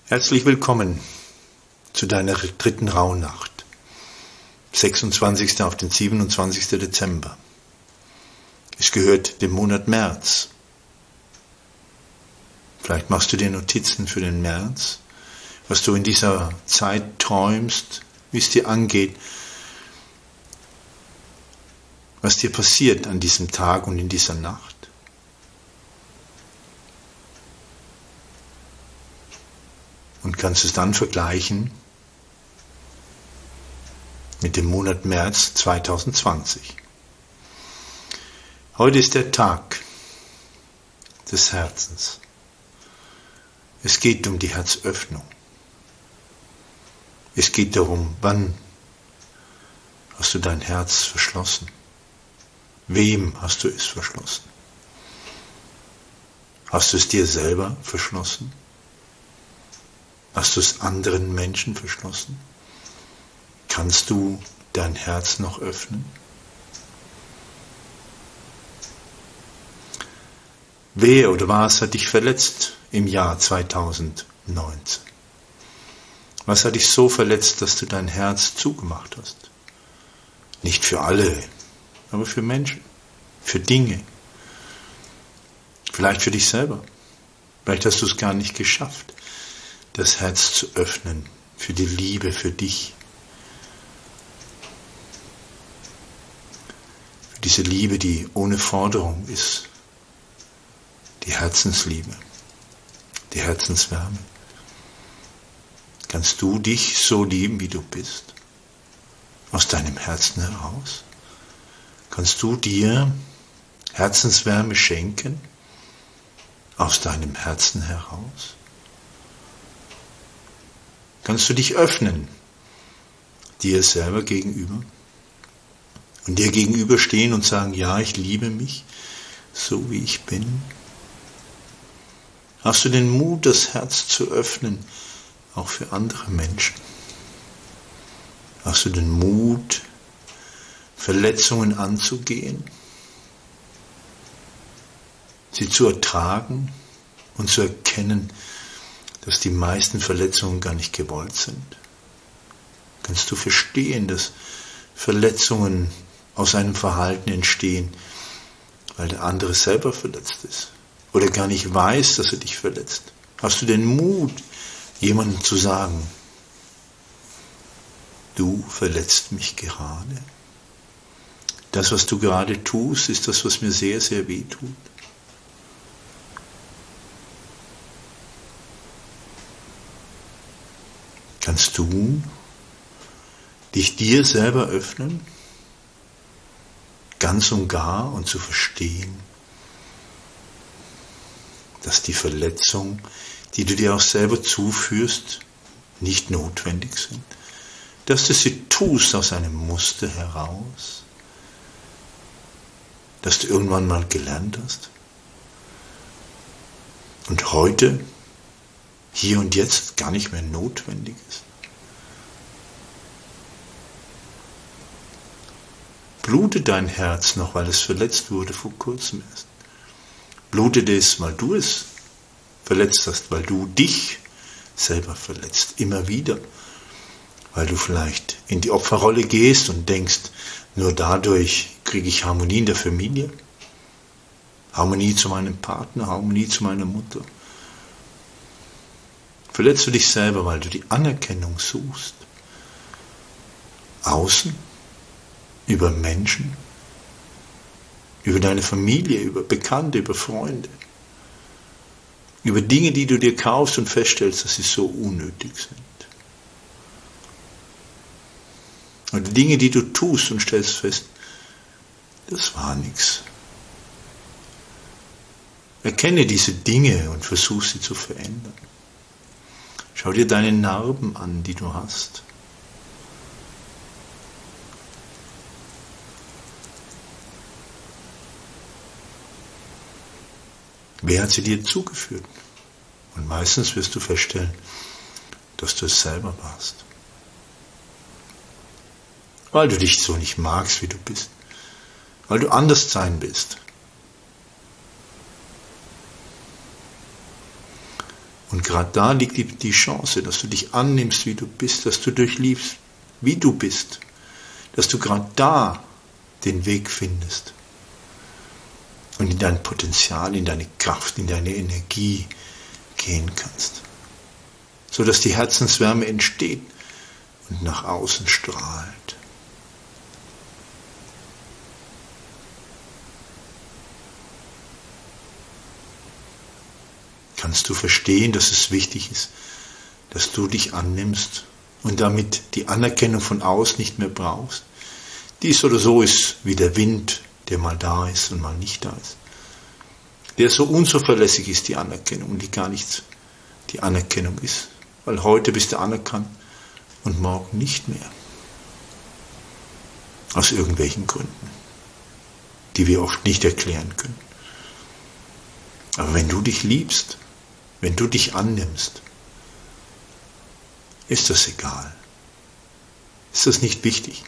Herzlich willkommen zu deiner dritten Rauhnacht, 26. auf den 27. Dezember. Es gehört dem Monat März. Vielleicht machst du dir Notizen für den März, was du in dieser Zeit träumst, wie es dir angeht, was dir passiert an diesem Tag und in dieser Nacht. Und kannst es dann vergleichen mit dem Monat März 2020. Heute ist der Tag des Herzens. Es geht um die Herzöffnung. Es geht darum, wann hast du dein Herz verschlossen? Wem hast du es verschlossen? Hast du es dir selber verschlossen? Hast du es anderen Menschen verschlossen? Kannst du dein Herz noch öffnen? Wer oder was hat dich verletzt im Jahr 2019? Was hat dich so verletzt, dass du dein Herz zugemacht hast? Nicht für alle, aber für Menschen, für Dinge. Vielleicht für dich selber. Vielleicht hast du es gar nicht geschafft, das Herz zu öffnen für die Liebe, für dich. Für diese Liebe, die ohne Forderung ist. Die Herzensliebe, die Herzenswärme. Kannst du dich so lieben, wie du bist? Aus deinem Herzen heraus? Kannst du dir Herzenswärme schenken? Aus deinem Herzen heraus? Kannst du dich öffnen, dir selber gegenüber und dir gegenüberstehen und sagen, ja, ich liebe mich, so wie ich bin? Hast du den Mut, das Herz zu öffnen, auch für andere Menschen? Hast du den Mut, Verletzungen anzugehen, sie zu ertragen und zu erkennen, dass die meisten Verletzungen gar nicht gewollt sind? Kannst du verstehen, dass Verletzungen aus einem Verhalten entstehen, weil der andere selber verletzt ist oder gar nicht weiß, dass er dich verletzt? Hast du den Mut, jemandem zu sagen, du verletzt mich gerade? Das, was du gerade tust, ist das, was mir sehr, sehr weh tut. Kannst du dich dir selber öffnen, ganz und gar, und zu verstehen, dass die Verletzungen, die du dir auch selber zuführst, nicht notwendig sind? Dass du sie tust aus einem Muster heraus, das du irgendwann mal gelernt hast und heute, hier und jetzt, gar nicht mehr notwendig ist. Blutet dein Herz noch, weil es verletzt wurde vor kurzem erst? Blutet es, weil du es verletzt hast, weil du dich selber verletzt, immer wieder? Weil du vielleicht in die Opferrolle gehst und denkst, nur dadurch kriege ich Harmonie in der Familie, Harmonie zu meinem Partner, Harmonie zu meiner Mutter. Verletzt du dich selber, weil du die Anerkennung suchst? Außen? Über Menschen? Über deine Familie, über Bekannte, über Freunde? Über Dinge, die du dir kaufst und feststellst, dass sie so unnötig sind? Oder Dinge, die du tust und stellst fest, das war nichts. Erkenne diese Dinge und versuch sie zu verändern. Schau dir deine Narben an, die du hast. Wer hat sie dir zugeführt? Und meistens wirst du feststellen, dass du es selber warst. Weil du dich so nicht magst, wie du bist. Weil du anders sein willst. Und gerade da liegt die Chance, dass du dich annimmst, wie du bist, dass du durchliebst, wie du bist, dass du gerade da den Weg findest und in dein Potenzial, in deine Kraft, in deine Energie gehen kannst, sodass die Herzenswärme entsteht und nach außen strahlt. Kannst du verstehen, dass es wichtig ist, dass du dich annimmst und damit die Anerkennung von außen nicht mehr brauchst? Dies oder so ist wie der Wind, der mal da ist und mal nicht da ist. Der so unzuverlässig ist, die Anerkennung, und die gar nichts die Anerkennung ist. Weil heute bist du anerkannt und morgen nicht mehr. Aus irgendwelchen Gründen, die wir oft nicht erklären können. Aber wenn du dich liebst, wenn du dich annimmst, ist das egal. Ist das nicht wichtig?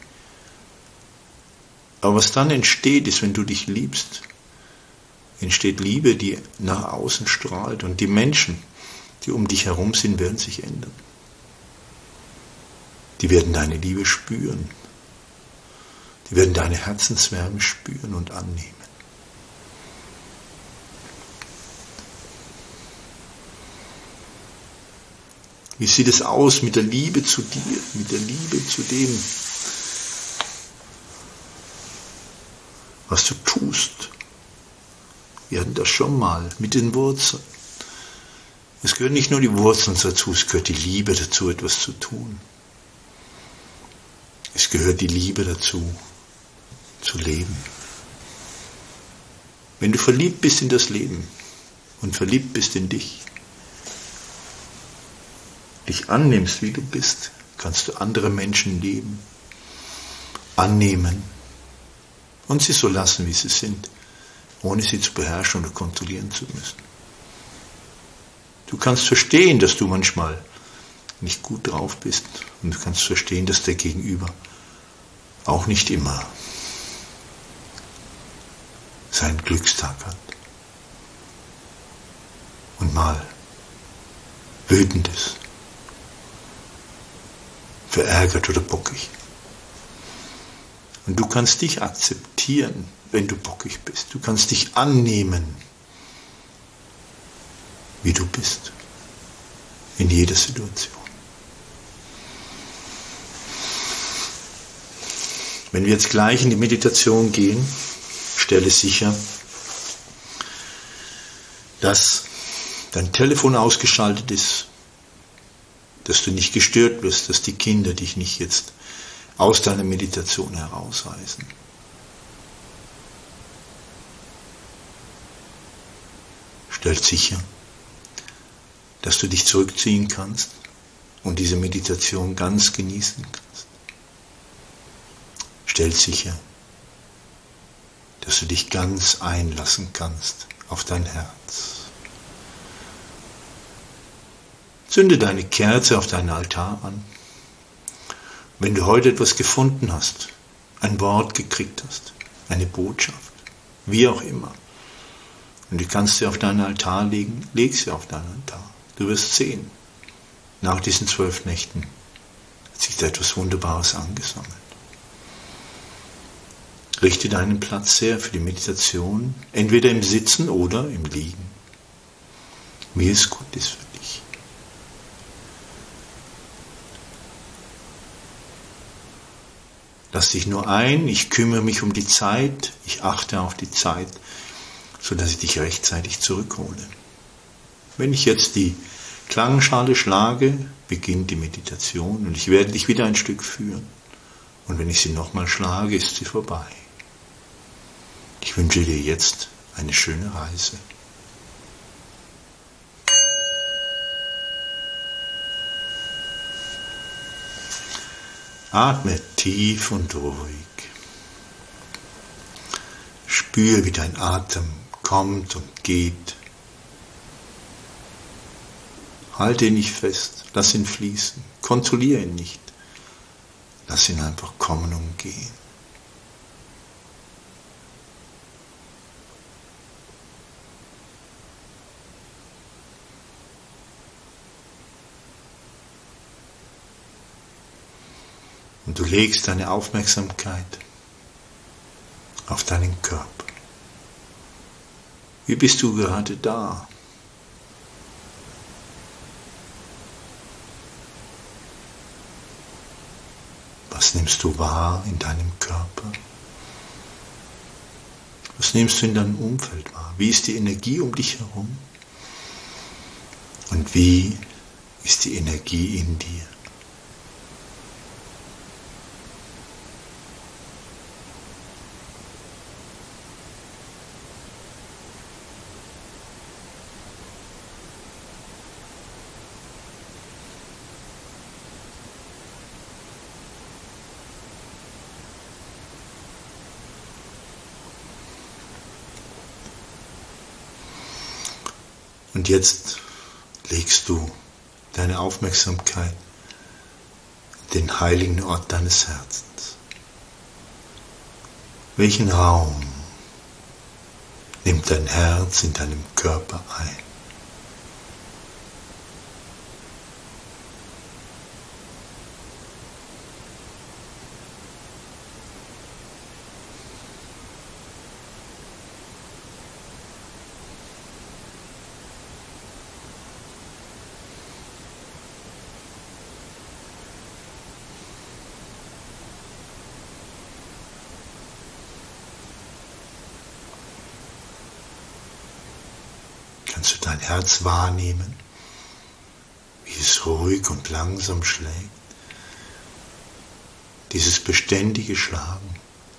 Aber was dann entsteht, ist, wenn du dich liebst, entsteht Liebe, die nach außen strahlt. Und die Menschen, die um dich herum sind, werden sich ändern. Die werden deine Liebe spüren. Die werden deine Herzenswärme spüren und annehmen. Wie sieht es aus mit der Liebe zu dir, mit der Liebe zu dem, was du tust? Wir hatten das schon mal mit den Wurzeln. Es gehören nicht nur die Wurzeln dazu, es gehört die Liebe dazu, etwas zu tun. Es gehört die Liebe dazu, zu leben. Wenn du verliebt bist in das Leben und verliebt bist in dich annimmst, wie du bist, kannst du andere Menschen lieben, annehmen und sie so lassen, wie sie sind, ohne sie zu beherrschen oder kontrollieren zu müssen. Du kannst verstehen, dass du manchmal nicht gut drauf bist, und du kannst verstehen, dass der Gegenüber auch nicht immer seinen Glückstag hat und mal wütend ist, verärgert oder bockig. Und du kannst dich akzeptieren, wenn du bockig bist. Du kannst dich annehmen, wie du bist, in jeder Situation. Wenn wir jetzt gleich in die Meditation gehen, stelle sicher, dass dein Telefon ausgeschaltet ist, dass du nicht gestört wirst, dass die Kinder dich nicht jetzt aus deiner Meditation herausreißen. Stell sicher, dass du dich zurückziehen kannst und diese Meditation ganz genießen kannst. Stell sicher, dass du dich ganz einlassen kannst auf dein Herz. Zünde deine Kerze auf deinen Altar an. Wenn du heute etwas gefunden hast, ein Wort gekriegt hast, eine Botschaft, wie auch immer, und du kannst sie auf deinen Altar legen, leg sie auf deinen Altar. Du wirst sehen, nach diesen 12 Nächten hat sich da etwas Wunderbares angesammelt. Richte deinen Platz her für die Meditation, entweder im Sitzen oder im Liegen, wie es gut ist für dich. Lass dich nur ein, ich kümmere mich um die Zeit, ich achte auf die Zeit, sodass ich dich rechtzeitig zurückhole. Wenn ich jetzt die Klangschale schlage, beginnt die Meditation und ich werde dich wieder ein Stück führen. Und wenn ich sie nochmal schlage, ist sie vorbei. Ich wünsche dir jetzt eine schöne Reise. Atme tief und ruhig. Spüre, wie dein Atem kommt und geht. Halte ihn nicht fest, lass ihn fließen, kontrolliere ihn nicht. Lass ihn einfach kommen und gehen. Und du legst deine Aufmerksamkeit auf deinen Körper. Wie bist du gerade da? Was nimmst du wahr in deinem Körper? Was nimmst du in deinem Umfeld wahr? Wie ist die Energie um dich herum? Und wie ist die Energie in dir? Und jetzt legst du deine Aufmerksamkeit in den heiligen Ort deines Herzens. Welchen Raum nimmt dein Herz in deinem Körper ein? Kannst du dein Herz wahrnehmen, wie es ruhig und langsam schlägt? Dieses beständige Schlagen,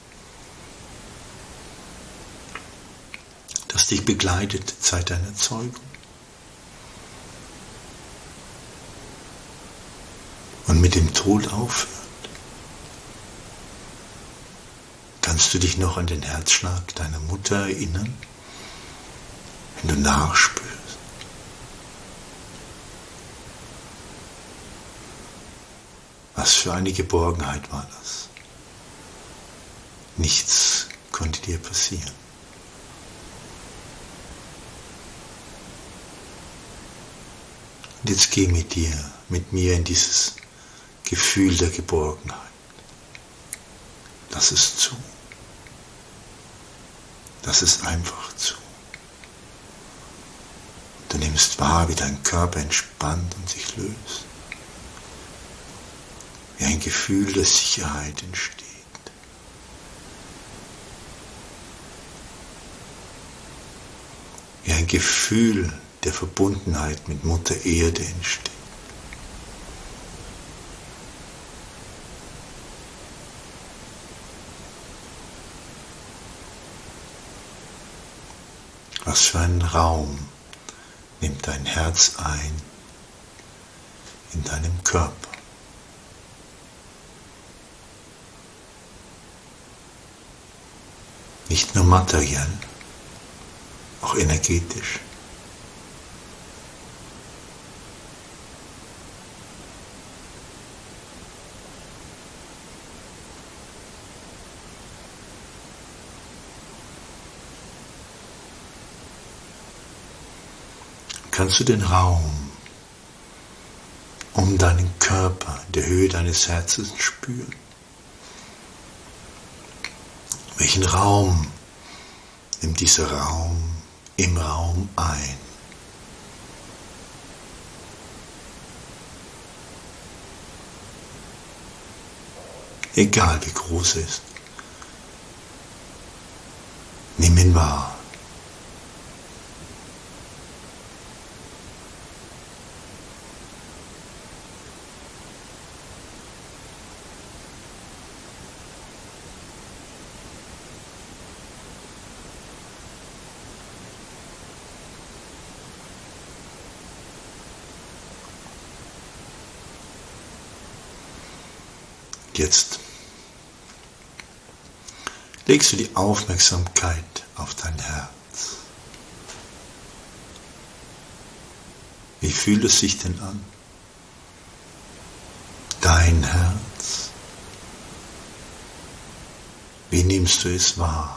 das dich begleitet seit deiner Zeugung. Und mit dem Tod aufhört. Kannst du dich noch an den Herzschlag deiner Mutter erinnern? Wenn du nachspürst. Was für eine Geborgenheit war das? Nichts konnte dir passieren. Und jetzt geh mit mir in dieses Gefühl der Geborgenheit. Lass es zu. Lass es einfach zu. Du nimmst wahr, wie dein Körper entspannt und sich löst. Wie ein Gefühl der Sicherheit entsteht. Wie ein Gefühl der Verbundenheit mit Mutter Erde entsteht. Was für einen Raum nimmt dein Herz ein in deinem Körper. Nicht nur materiell, auch energetisch. Kannst du den Raum um deinen Körper in der Höhe deines Herzens spüren? Welchen Raum nimmt dieser Raum im Raum ein? Egal wie groß er ist, nimm ihn wahr. Jetzt legst du die Aufmerksamkeit auf dein Herz. Wie fühlt es sich denn an? Dein Herz. Wie nimmst du es wahr?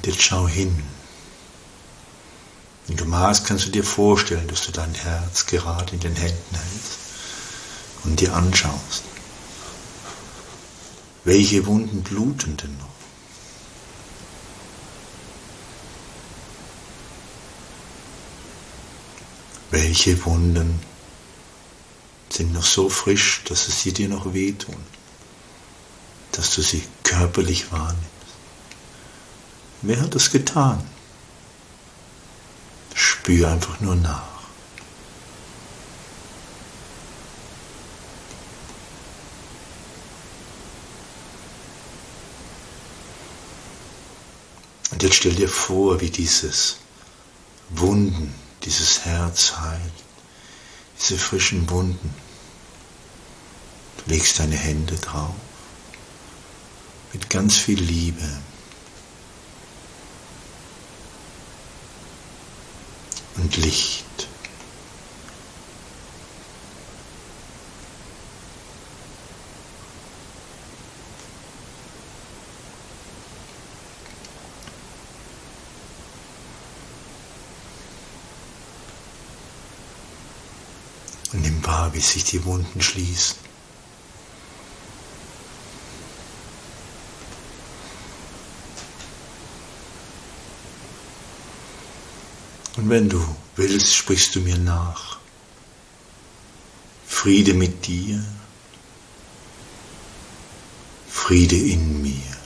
Und jetzt schau hin. Wenn du magst, kannst du dir vorstellen, dass du dein Herz gerade in den Händen hältst und dir anschaust. Welche Wunden bluten denn noch? Welche Wunden sind noch so frisch, dass sie dir noch wehtun, dass du sie körperlich wahrnimmst? Wer hat das getan? Spür einfach nur nach. Und jetzt stell dir vor, wie dieses Wunden, dieses Herz heilt, diese frischen Wunden. Du legst deine Hände drauf, mit ganz viel Liebe. Und Licht. Und nimm wahr, wie sich die Wunden schließen. Und wenn du willst, sprichst du mir nach. Friede mit dir, Friede in mir.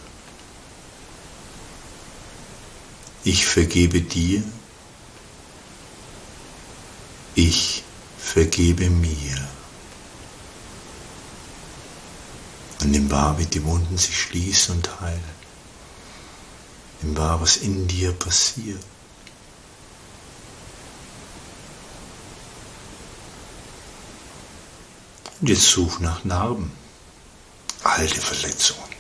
Ich vergebe dir, ich vergebe mir. Und nimm wahr, wie die Wunden sich schließen und heilen. Nimm wahr, was in dir passiert. Und jetzt such nach Narben, alte Verletzungen,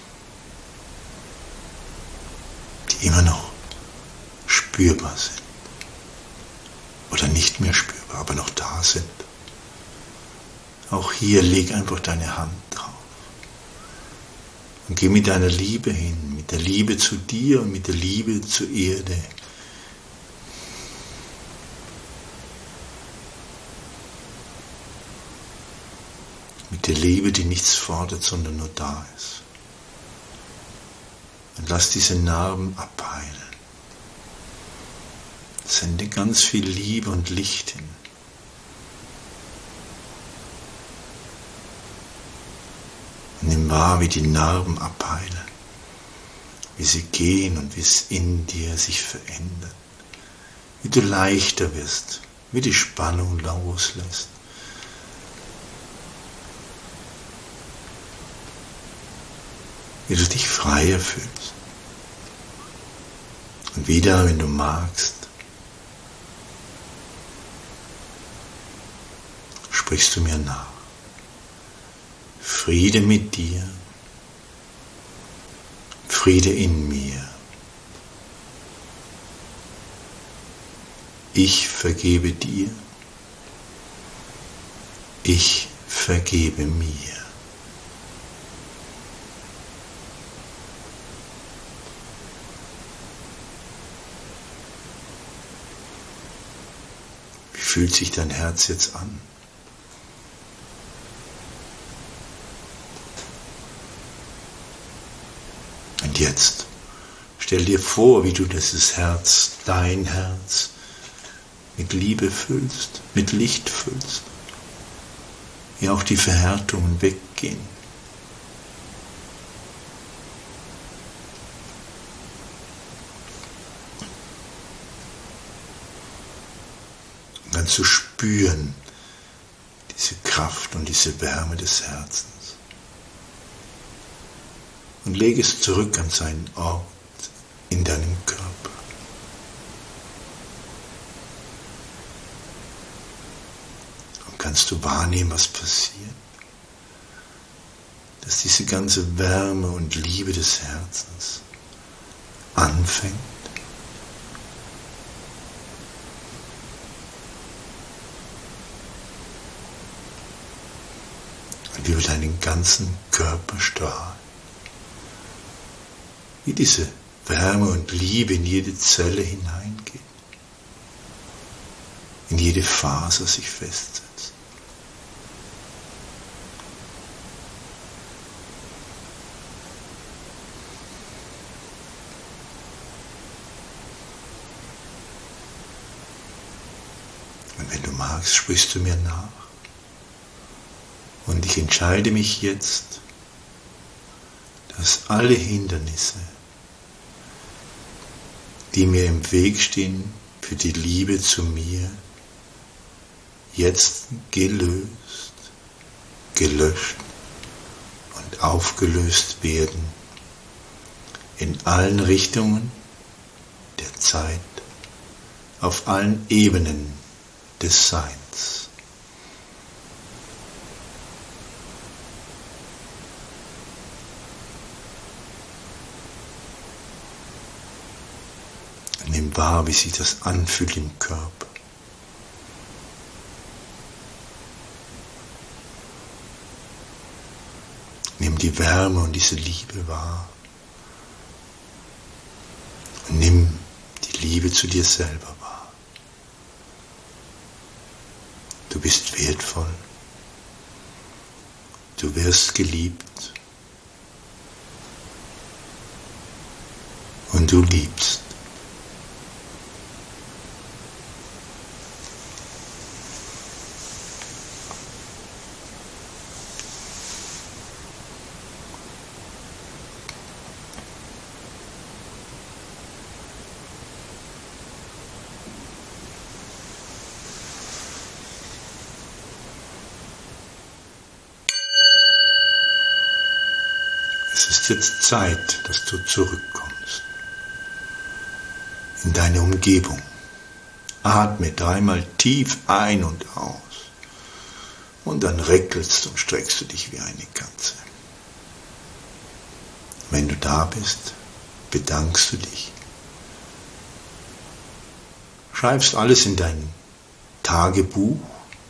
die immer noch spürbar sind oder nicht mehr spürbar, aber noch da sind. Auch hier leg einfach deine Hand drauf und geh mit deiner Liebe hin, mit der Liebe zu dir und mit der Liebe zur Erde. Mit der Liebe, die nichts fordert, sondern nur da ist. Und lass diese Narben abheilen. Sende ganz viel Liebe und Licht hin. Und nimm wahr, wie die Narben abheilen, wie sie gehen und wie es in dir sich verändert. Wie du leichter wirst, wie die Spannung loslässt. Wie du dich freier fühlst. Und wieder, wenn du magst, sprichst du mir nach. Friede mit dir, Friede in mir. Ich vergebe dir, ich vergebe mir. Wie fühlt sich dein Herz jetzt an? Und jetzt stell dir vor, wie du dieses Herz, dein Herz, mit Liebe füllst, mit Licht füllst, wie auch die Verhärtungen weggehen. Und dann zu spüren, diese Kraft und diese Wärme des Herzens. Und lege es zurück an seinen Ort in deinem Körper. Und kannst du wahrnehmen, was passiert? Dass diese ganze Wärme und Liebe des Herzens anfängt, und über deinen ganzen Körper strahlt. Wie diese Wärme und Liebe in jede Zelle hineingeht, in jede Faser sich festsetzt. Und wenn du magst, sprichst du mir nach. Und ich entscheide mich jetzt, dass alle Hindernisse, die mir im Weg stehen für die Liebe zu mir, jetzt gelöst, gelöscht und aufgelöst werden, in allen Richtungen der Zeit, auf allen Ebenen des Seins. Nimm wahr, wie sich das anfühlt im Körper. Nimm die Wärme und diese Liebe wahr. Und nimm die Liebe zu dir selber wahr. Du bist wertvoll. Du wirst geliebt. Und du liebst. Es ist jetzt Zeit, dass du zurückkommst in deine Umgebung. Atme 3-mal tief ein und aus und dann reckelst und streckst du dich wie eine Katze. Wenn du da bist, bedankst du dich. Schreibst alles in dein Tagebuch.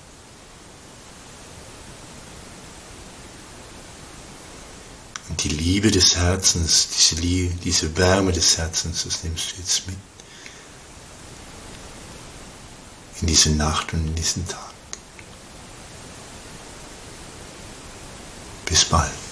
Und die Liebe des Herzens, diese Wärme des Herzens, das nimmst du jetzt mit in diese Nacht und in diesen Tag. Bis bald.